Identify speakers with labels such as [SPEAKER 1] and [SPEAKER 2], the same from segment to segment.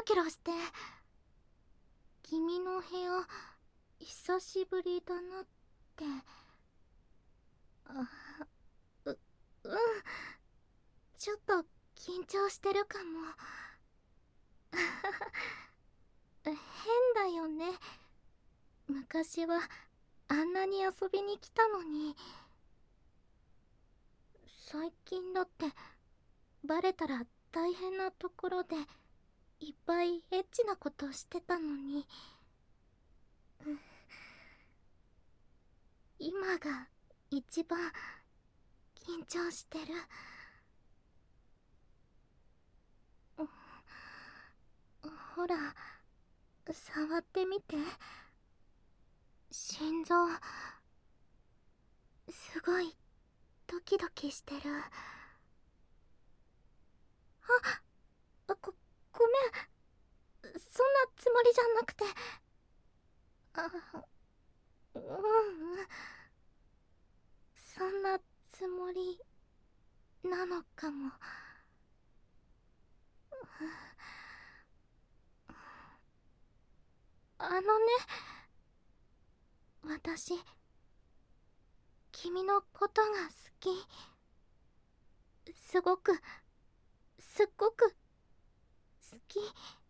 [SPEAKER 1] キラして。君の部屋久しぶりだなって。ううん、ちょっと緊張してるかも。変だよね。昔はあんなに遊びに来たのに、最近だってバレたら大変なところでいっぱいエッチなことしてたのに、今が一番緊張してる。ほら、触ってみて。心臓すごいドキドキしてる。ごめん、そんなつもりじゃなくて。うんうん、そんなつもりなのかも。あのね、私君のことが好き。すごく、すっごく好き。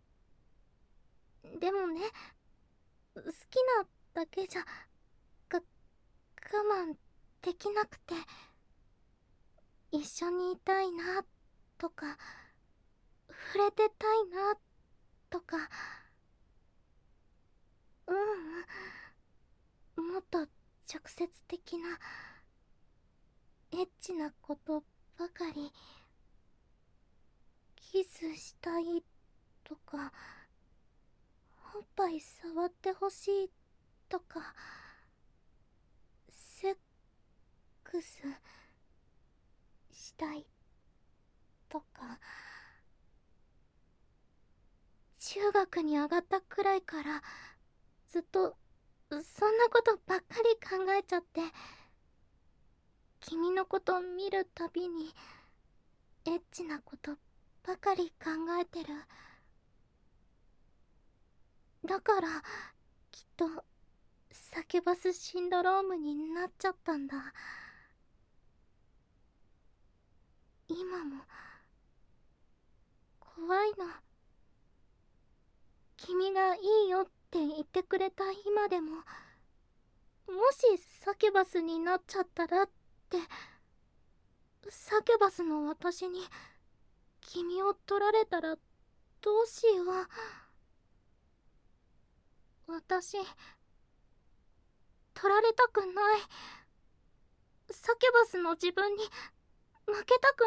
[SPEAKER 1] でもね、好きなだけじゃ我慢できなくて、一緒にいたいなとか触れてたいなとか。もっと直接的なエッチなことばかり。キスしたいとか、おっぱい触ってほしいとか、セックスしたいとか。中学に上がったくらいからずっとそんなことばっかり考えちゃって、君のこと見るたびにエッチなことばかり考えてる。だからきっとサキュバスシンドロームになっちゃったんだ。今も怖いの。君がいいよって言ってくれた今でも、もしサキュバスになっちゃったらって。サキュバスの私に君を取られたらどうしよう。私取られたくない。サキュバスの自分に負けたくない。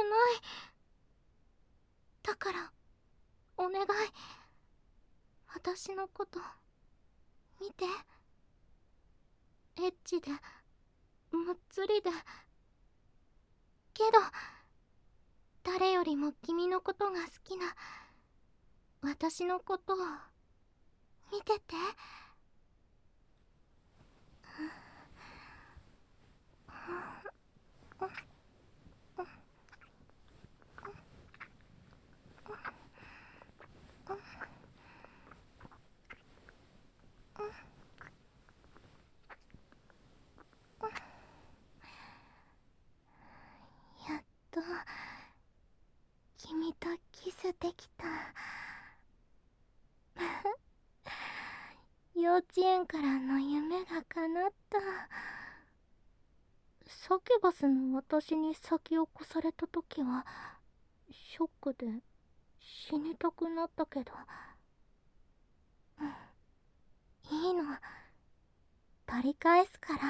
[SPEAKER 1] だからお願い、私のこと見て。エッチでむっつりで、けど誰よりも君のことが好きな私のことを見てて。やっと君とキスできた。幼稚園からの夢が叶った。サキュバスの私に先を越された時はショックで死にたくなったけど、いいの、取り返すから。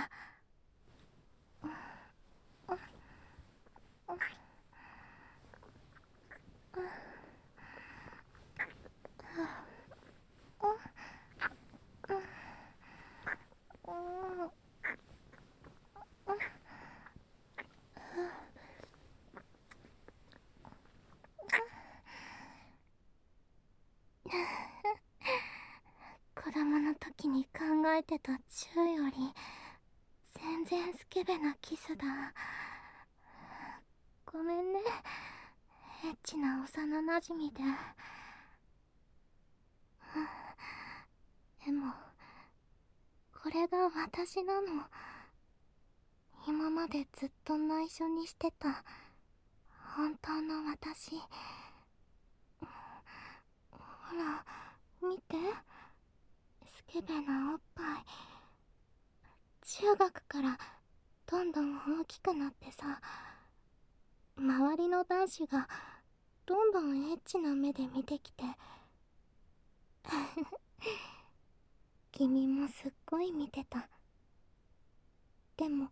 [SPEAKER 1] 子供の時に考えてたチューより全然スケベなキスだ。ごめんね、エッチな幼なじみで。 でもこれが私なの。今までずっと内緒にしてた本当の私。ほら見て、スケベなおっぱい。中学からどんどん大きくなってさ、周りの男子がどんどんエッチな目で見てきて君もすっごい見てた。でも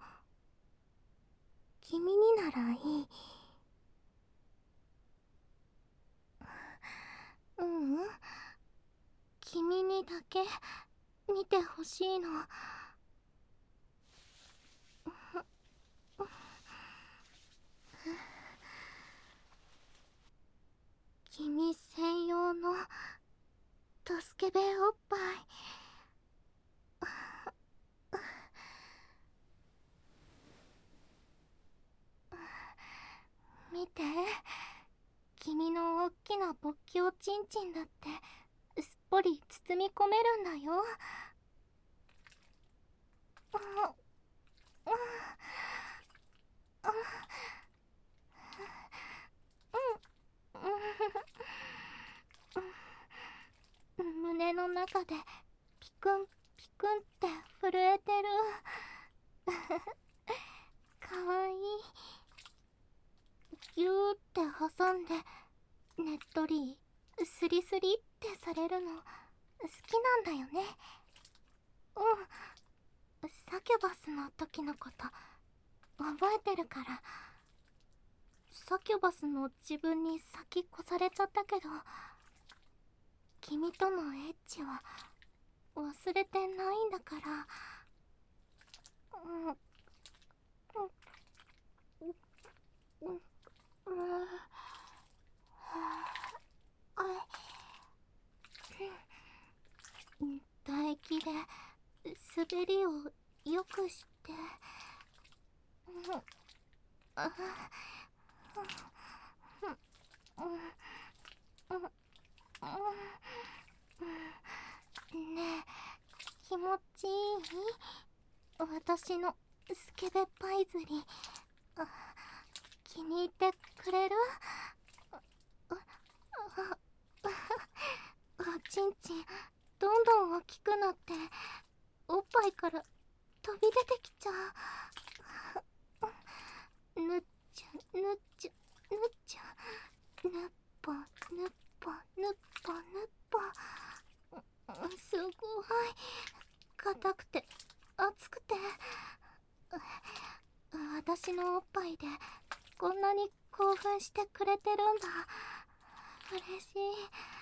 [SPEAKER 1] 君にならいい。ううん、君にだけ見てほしいの。君専用のドスケベおっぱい。見て、君のおっきな勃起おちんちんだってすっぽり包み込めるんだよ。胸の中でピクンピクンって震えてる。かわいい。ギューって挟んでねっとりスリスリってされるの好きなんだよね。サキュバスの時のこと覚えてるから。サキュバスの自分に先越されちゃったけど、君とのエッチは忘れてないんだから。唾液で滑りをよくして。ねえ、気持ちいい？私のスケベパイズリー気に入ってくれる？おちんちんどんどん大きくなっておっぱいから飛び出てきちゃう。ぬっちゃぬっちゃぬっちゃ、ぬっぽぬっぽぬっぽぬっぽ。すごい硬くて熱くて、私のおっぱいでこんなに興奮してくれてるんだ。嬉しい。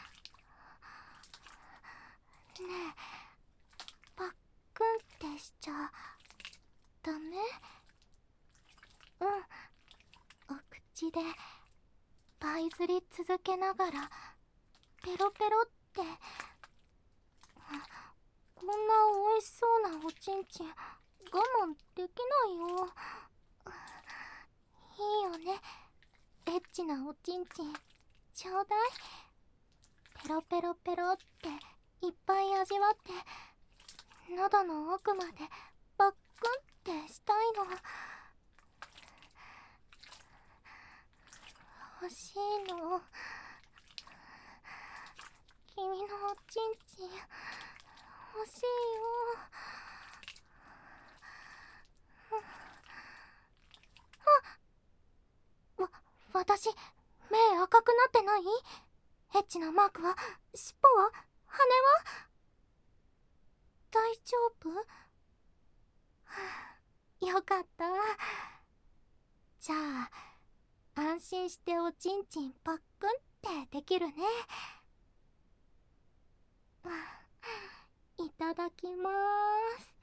[SPEAKER 1] ねえ、パックンってしちゃダメ？お口でパイズり続けながらペロペロって。こんな美味しそうなおちんちん我慢できないよ。いいよね、エッチなおちんちんちょうだい。ペロペロペロっていっぱい味わって喉の奥までバックンってしたいの。欲しいの。君のおちんちん欲しいよ。私目赤くなってない？エッチなマークは？尻尾は？羽は？大丈夫？よかった。じゃあ安心しておちんちんパックンってできるね。いただきまーす。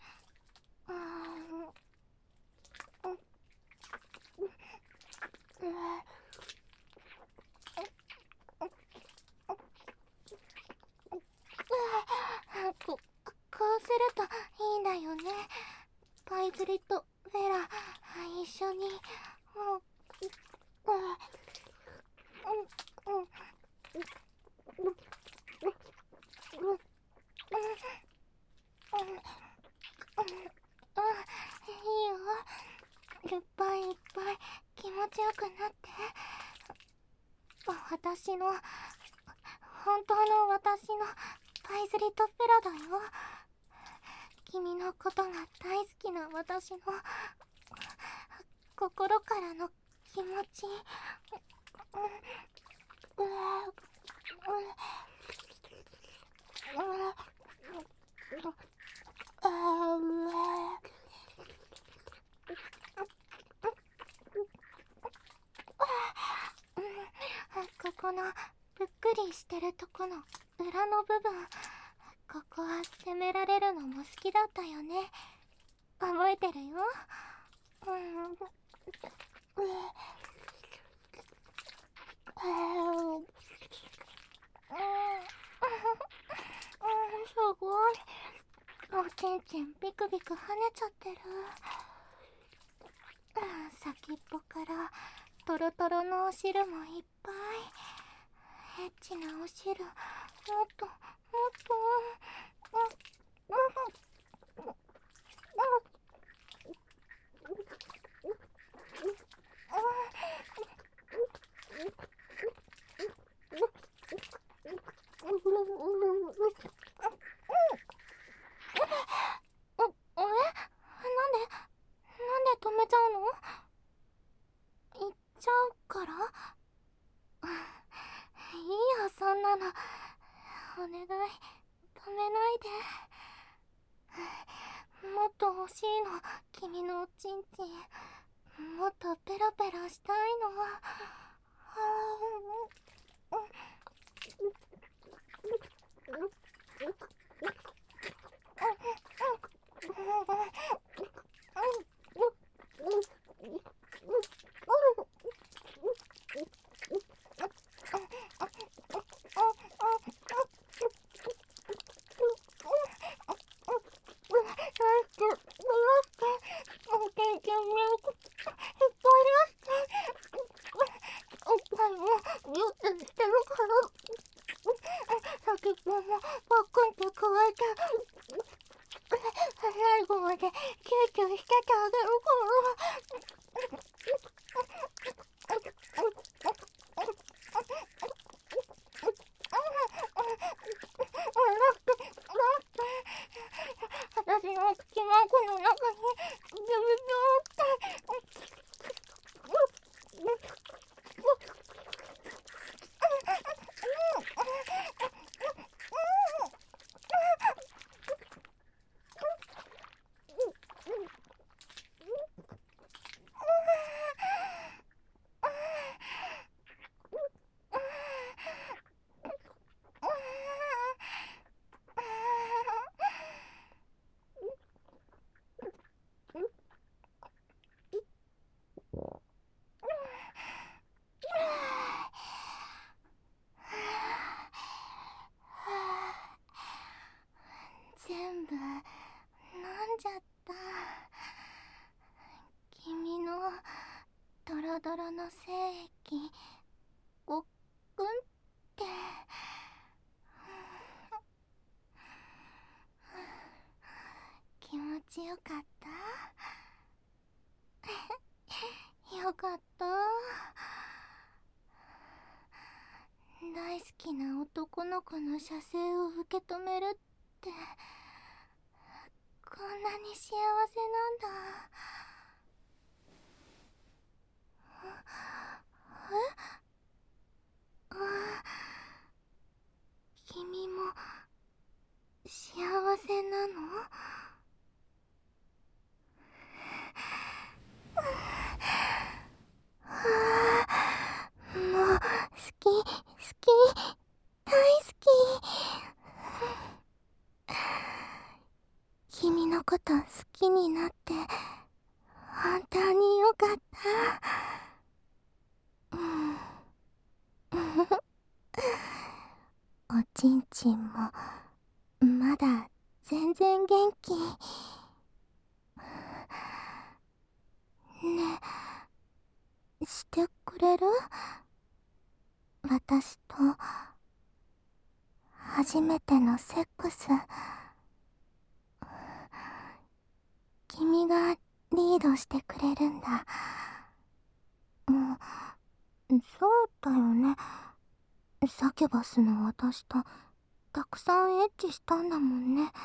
[SPEAKER 1] こうするといいんだよね。パイズリとフェラ一緒に。 いいよ。いっぱいいっぱい気持ちよくなって。私の本当の私のパイズリとペラだよ。君のことが大好きな私の心からの気持ち。ここのぷっくりしてるとこの裏の部分、ここは責められるのも好きだったよね。覚えてるよ。すごい。おちんちんビクビク跳ねちゃってる。先っぽからトロトロのお汁もいっぱい。エッチなお汁、もっともっと。なんで止めちゃうの？行っちゃうから？いいよ、そんなの。お願い、止めないで。もっと欲しいの、君のおちんちん。もっとペロペロしたいの。おっぱいもギュッてしてるから、先っぽもパックンって加えて、最後までキューキューしててあげるから。私の口の奥の中にギュギュギュって。全部飲んじゃった。君のドロドロの精液ごっくんって。気持ちよかった？よかった。大好きな男の子の射精を受け止めるってこんなに幸せなんだ。あ、君も幸せなの？もう好き好き大好き。君のこと好きになって本当によかった。おちんちんもまだ全然元気。ねえ、してくれる？私と初めてのセックス。 リードしてくれるんだ。そうだよね。サキュバスの私とたくさんエッチしたんだもんね。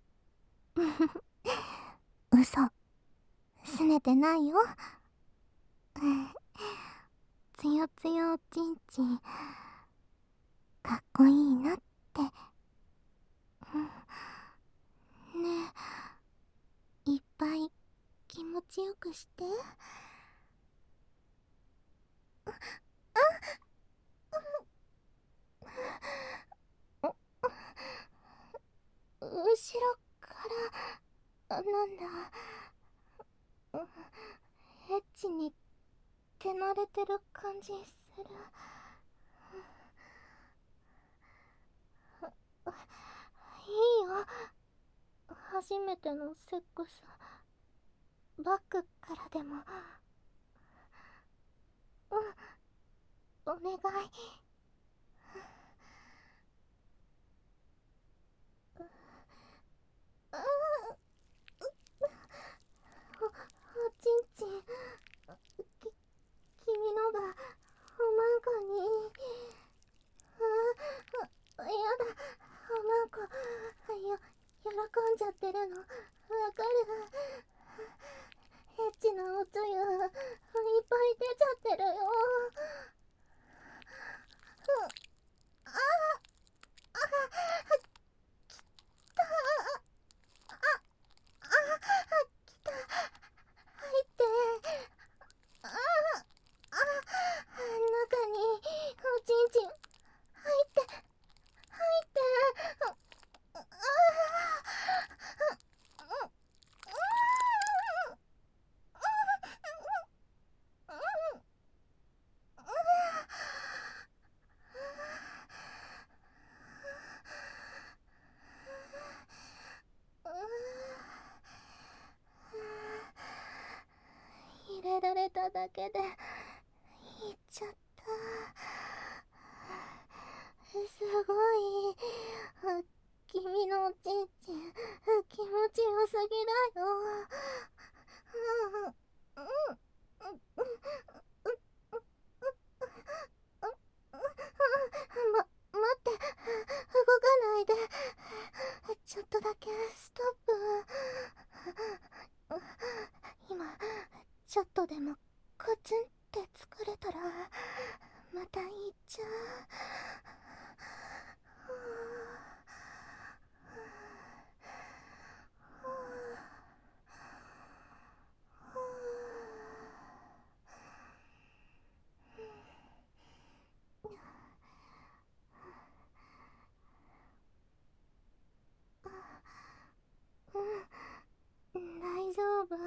[SPEAKER 1] 嘘、拗ねてないよ。つよつよおちんちんかっこいいなって。ねえ、いっぱい気持ちよくして。後ろからなんだ、エッチに手慣れてる感じする。いいよ、初めてのセックスバックからでも。お願い。おちんちん、君のがおまんこに。やだ、おまんこ喜んじゃってるのわかる。エッチなおつゆいっぱい出ちゃってるよ。ああ、きた。きた。入って。ああ、中におちんちん入って入って。ああ、入れられただけでいっちゃった。すごい。君のおちんちん気持ちよすぎだよ。待って、動かないで。ちょっとだけストップ。今ちょっとでもコツンって疲れたらまた行っちゃう。大丈夫。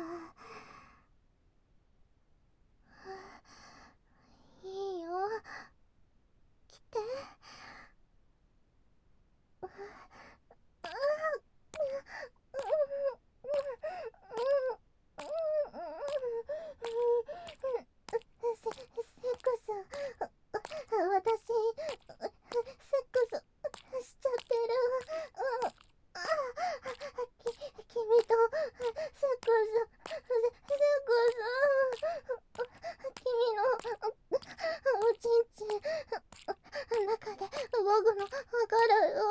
[SPEAKER 1] いいよ、来て。セックス、私セックスしちゃってる。君とセックス君のおちんちん中で動くのわかるよ。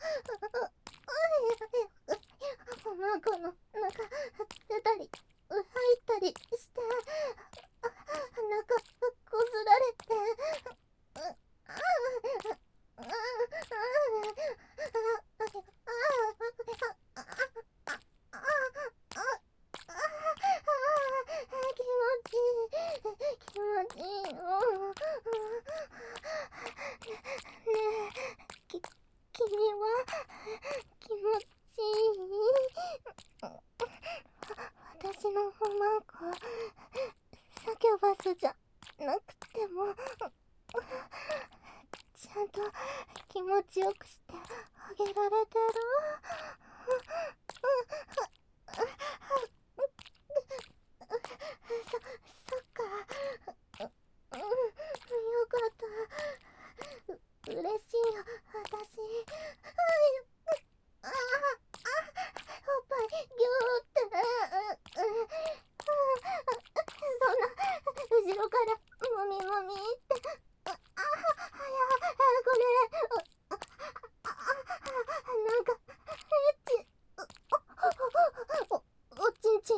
[SPEAKER 1] おまんこの中出たり入ったりして中こすられて。気持ちいいの。ねえ、君は気持ちいい？私のおまんこサキョバスじゃなくてもちゃんと気持ちよくしてあげられてる？そっか。よかった。嬉しいよ、私。おっぱいギューって。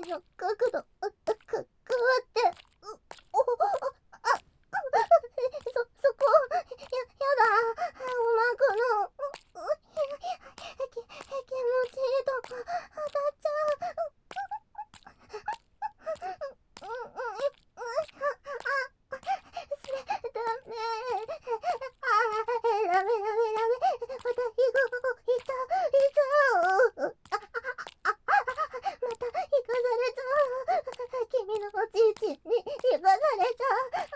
[SPEAKER 1] の角度変わって、そこ、やだ、おまんこの、気持ちいいとこ、当たっちゃう。それ、ダメ。ダメ。また、いた。また、行かされちゃう。君のおちんちんに行かされちゃう。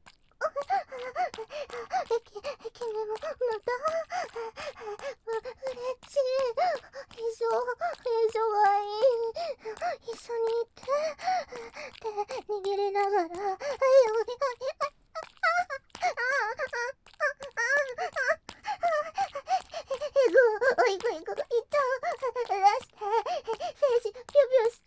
[SPEAKER 1] 君もまた嬉しい。一緒がいい。一緒にいて手握りながら行っちゃう。出して精子ビュビュして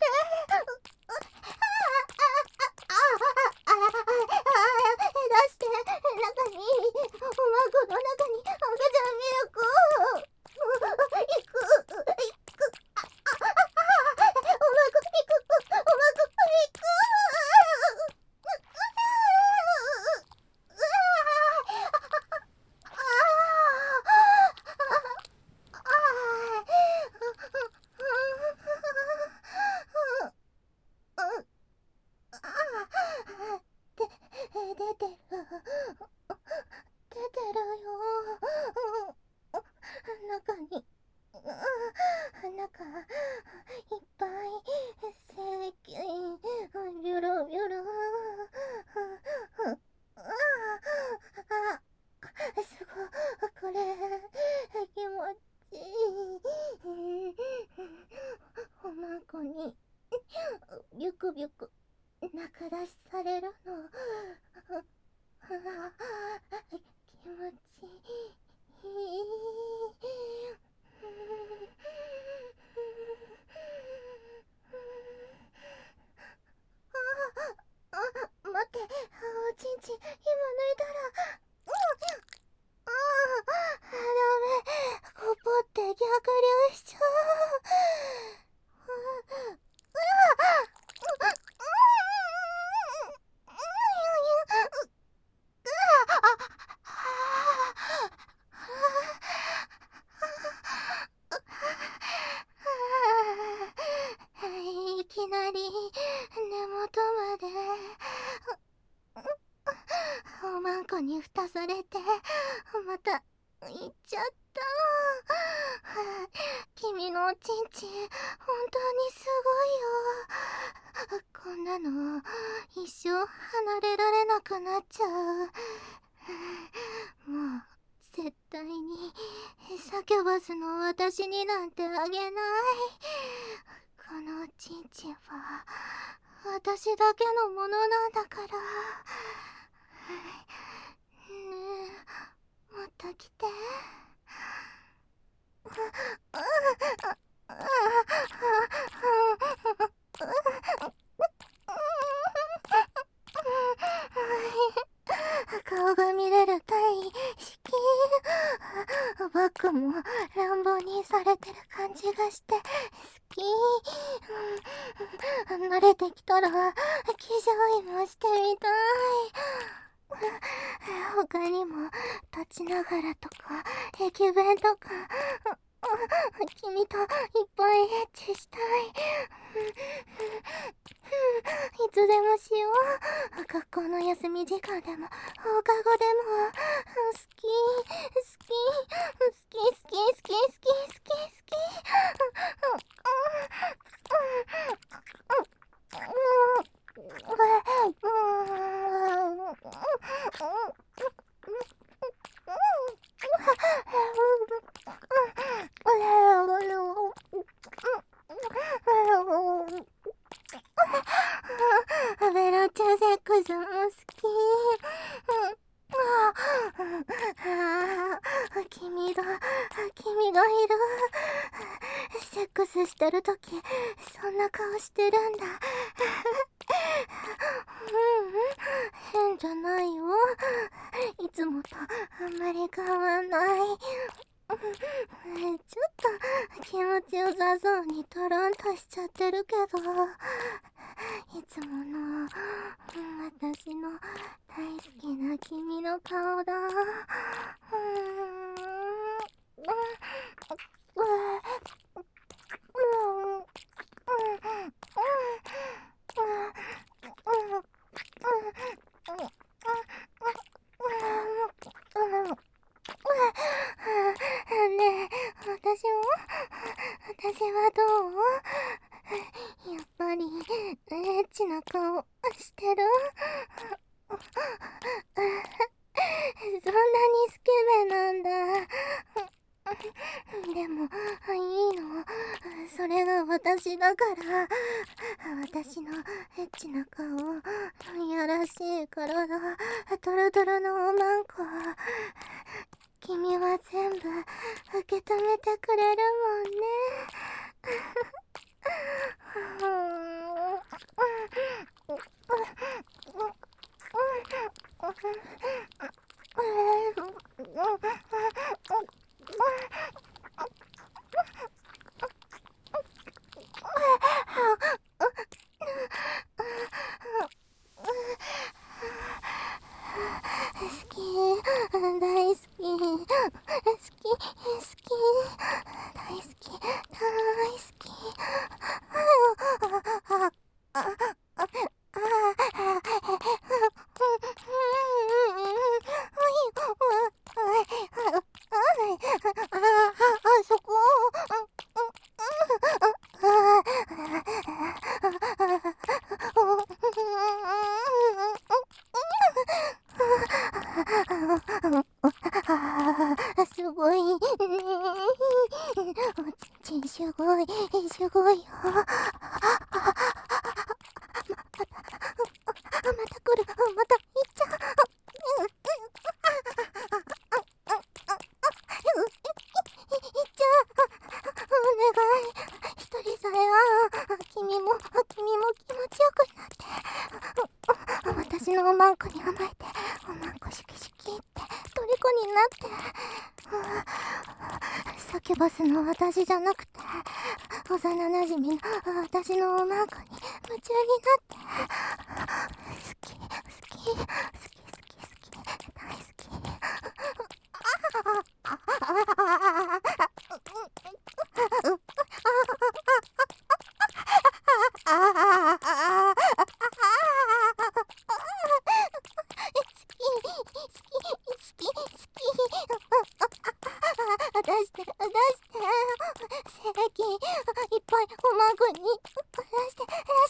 [SPEAKER 1] 出して中におまんこの中に赤ちゃんミルク行くおまんこ行く出てるよ。中に中いっぱい精液ビュルビュル。すごい、これ気持ちいい。おまんこにビュクビュク中出しされるの。気持ちいい。待って、おちんちん今抜いたら、ダメ、こぽって逆流しちゃう。いきなり根元までおまんこに蓋されてまた行っちゃった。君のおちんちん本当にすごいよ。こんなの一生離れられなくなっちゃう。もう絶対にサキュバスの私になんてあげない。このおちんちんは私だけのものなんだから。ねえ、また来て。顔が見れる大好き。バッグも乱暴にされてる感じがして好き。慣れてきたら気乗位もしてみたい。他にも立ちながらとか駅弁とか君といっぱいエッチしたい。いつでもしよう。学校の休み時間でも放課後でも好き。ベロチャセックスも好き。君がいる。セックスしてるときそんな顔してるんだ。変じゃないよ。いつもとあんまり変わんない。 ちょっと気持ちよさそうにトロンとしちゃってるけど、いつもの私の大好きな君の顔だ。ねえ、私はどう？やっぱりエッチな顔してる？そんなにスケベなんだ。でもいいの、それが私だから。私のエッチな顔、やらしい体、トロトロのおまんこ、君は全部受け止めてくれるもんね。好き、大好き、好き、大好き、大好き。そこ。すごい。おちんちんすごい、すごいよ。また来る、また行っちゃう。行っちゃう。お願い。一人さえは、君も気持ちよくなって。私のおまんこに甘えて、おまんこシュキシュキって虜になって。サキュバスの私じゃなくて、幼馴染の私のおまんこに夢中になって。好き、好き、好き、好き、好き、大好き。出して、精液いっぱいおまんこに出して。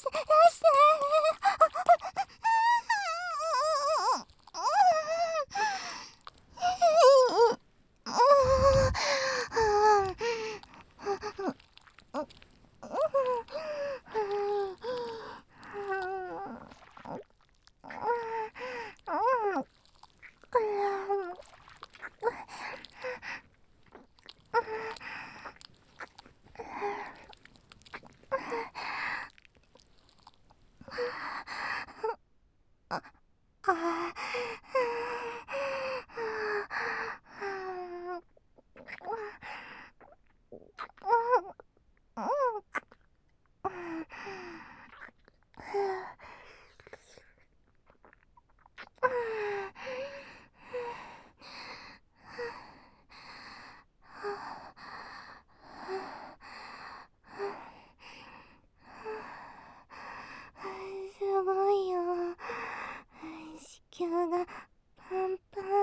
[SPEAKER 1] すごいよ。子宮がパンパン。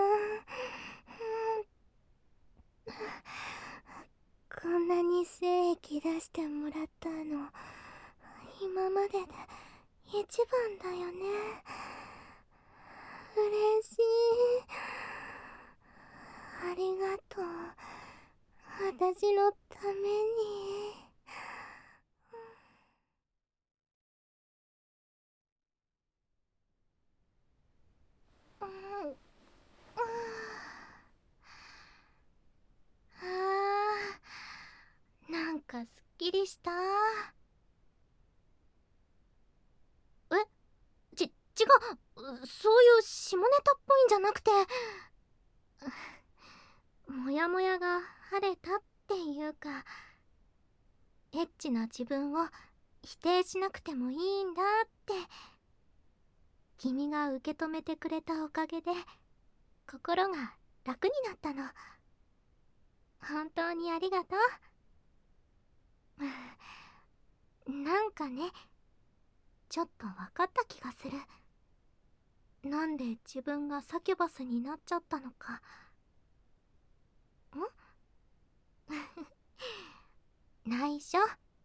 [SPEAKER 1] こんなに精液出してもらったの今までで一番だよね。嬉しい。ありがとう。私のために。うん。なんかすっきりした。違う、そういう下ネタっぽいんじゃなくて、もやもやが晴れたっていうか、エッチな自分を否定しなくてもいいんだって君が受け止めてくれたおかげで心が楽になったの。本当にありがとう。なんかね、ちょっと分かった気がする。なんで自分がサキュバスになっちゃったのか。内緒。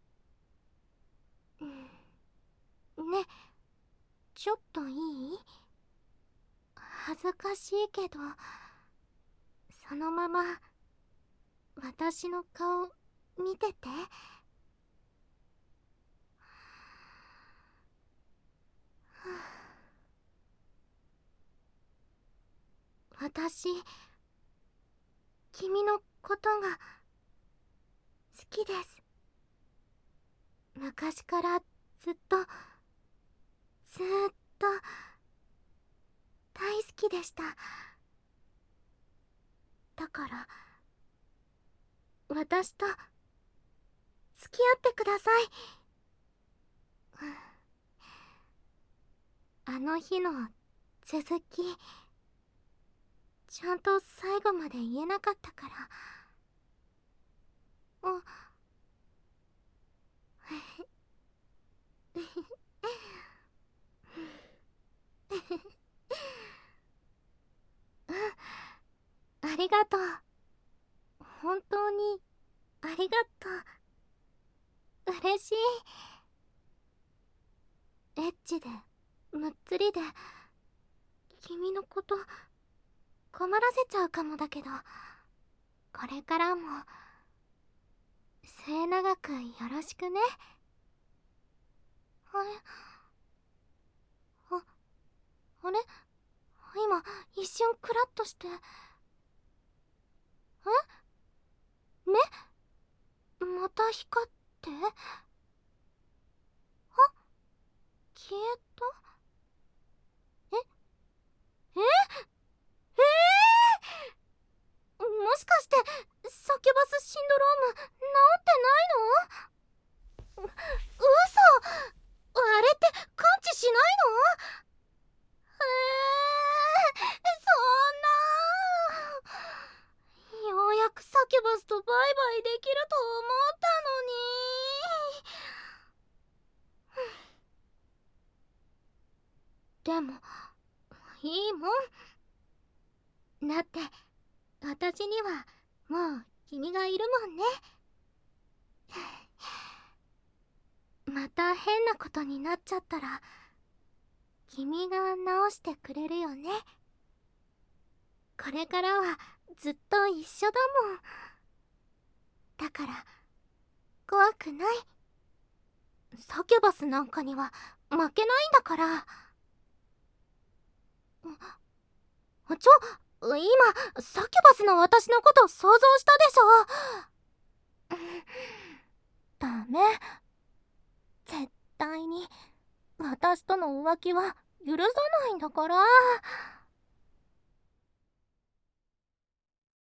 [SPEAKER 1] ね、ちょっといい？恥ずかしいけど、そのまま私の顔見てて。私、君のことが好きです。昔からずっと大好きでした。だから私と付き合ってください。あの日の続き、ちゃんと最後まで言えなかったから。ありがとう。本当にありがとう。嬉しい。エッチでむっつりで君のこと困らせちゃうかもだけど、これからも末永くよろしくね。あれ、あれ、今一瞬クラッとして。また光って。消えた。えええもしかしてサキュバスシンドローム治ってないの？嘘。あれって完治しないの？そんな。ようやくサキュバスとバイバイできると思ったのに。でもいいもんだって、私にはもう君がいるもんね。また変なことになっちゃったら君が直してくれるよね。これからはずっと一緒だもん。だから怖くない。サキュバスなんかには負けないんだから。今サキュバスの私のこと想像したでしょ。ダメ。絶対に私との浮気は許さないんだから。